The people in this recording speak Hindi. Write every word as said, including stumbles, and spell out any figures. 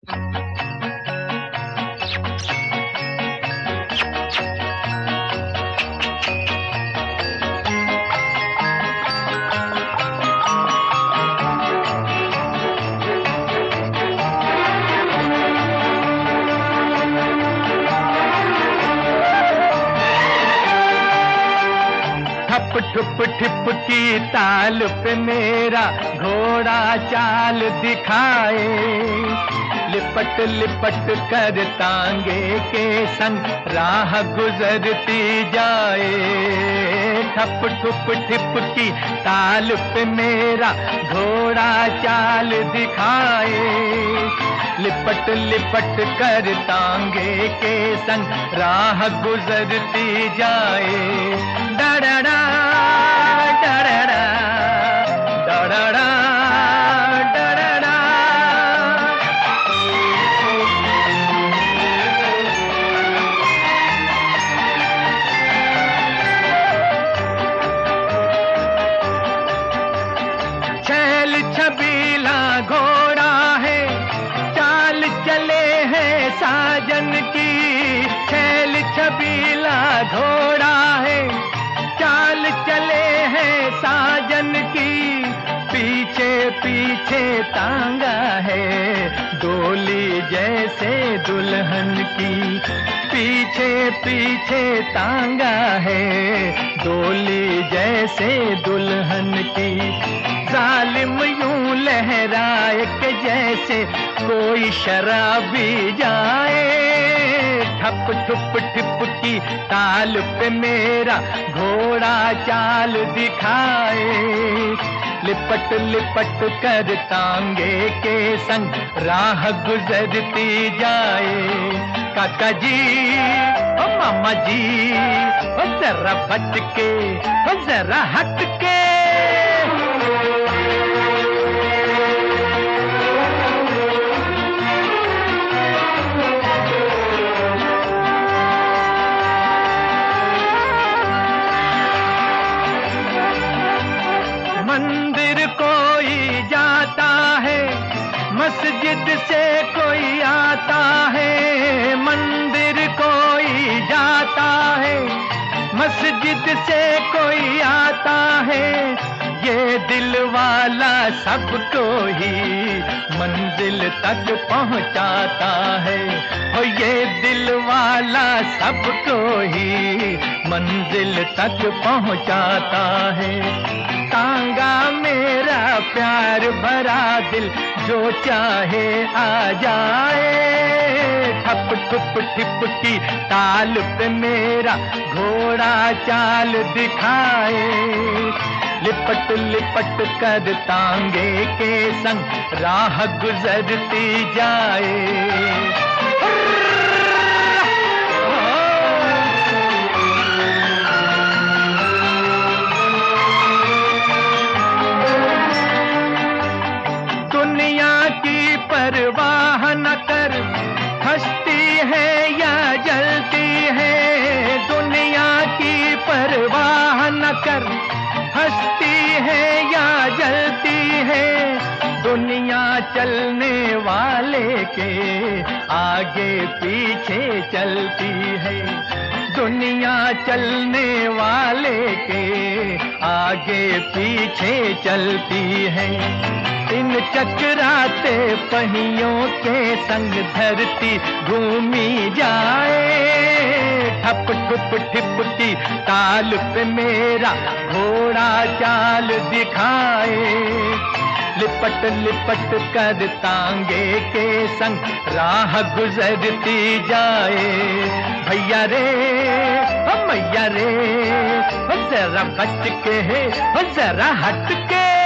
ठप ठुप ठिप की ताल पे मेरा घोड़ा चाल दिखाए, लिपट लिपट कर तांगे के संग राह गुजरती जाए। ठप ठुप ठिप की ताल पे मेरा घोड़ा चाल दिखाए, लिपट लिपट कर तांगे के संग राह गुजरती जाए। डरड़ा डरड़ा डरड़ा डरड़ा, छैल छबीला घोड़ा है, चाल चले हैं साजन की। छैल छबीला घोड़ा है, चाल चले हैं साजन की। पीछे पीछे तांगा है, डोली जैसे दुल्हन की। पीछे पीछे तांगा है, डोली जैसे दुल्हन की। जालिम यूं लहराए के जैसे कोई शराबी जाए। ठप ठुप ठिप की ताल पे मेरा घोड़ा चाल दिखाए, लिपट लिपट कर तांगे के संग राह गुजरती जाए। काका जी ओ मामा जी ओ जरा बच के ओ जरा हट के। मंदिर कोई जाता है, मस्जिद से कोई आता है। मंदिर कोई जाता है, मस्जिद से कोई आता है। ये दिल वाला सबको ही मंजिल तक पहुंचाता है। और ये दिल वाला सबको ही मंजिल तक पहुंचाता है। तांगा मेरा प्यार भरा दिल, जो चाहे आ जाए। ठप ठुप ठिप की ताल पे मेरा घोड़ा चाल दिखाए, लिपट लिपट कर तांगे के संग राह गुजरती जाए। परवाह न कर, हंसती है या जलती है। दुनिया की परवाह न कर, हंसती है या जलती है। दुनिया चलने वाले के आगे पीछे चलती है। दुनिया चलने वाले के आगे पीछे चलती है। इन चकराते पहियों के संग धरती घूमी जाए। ठप ठुप ठिप की ताल पे मेरा घोड़ा चाल दिखाए, लिपट लिपट कर तांगे के संग राह गुजरती जाए। भैया रे ओ मैया रे, ओ जरा बच के, ओ जरा हट के।